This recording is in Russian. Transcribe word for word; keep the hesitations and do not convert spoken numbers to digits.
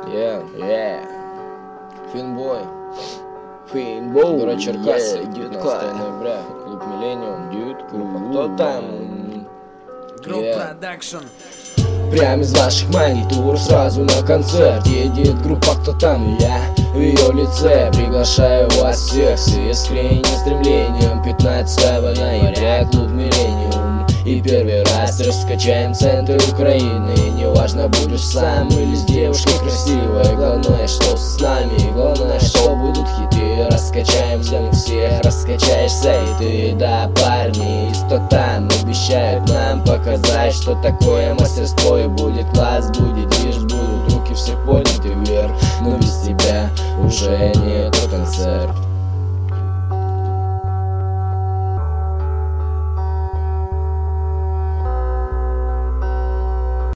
Yeah, Yeah. Финбой, Финбой. город Черкассы, Yeah, девятнадцатое ноября, клуб Миллениум, Дюд, группа «Кто там?». Group Yeah. Production. Прямо из ваших монитор сразу на концерт едет группа «Кто там?». Я в ее лице приглашаю вас всех с искренним стремлением. Пятнадцатого ноября, клуб Миллениум, и первый раз раскачаем центр Украины. Неважно, будешь сам или с девушкой красивой, главное, что с нами, главное, что будут хиты. Раскачаемся мы всех, раскачаешься и ты. Да, парни из «Кто там?» обещают нам показать, что такое мастерство. И будет класс, будет движ, будут руки все подняты вверх, но без тебя уже не тот концерт.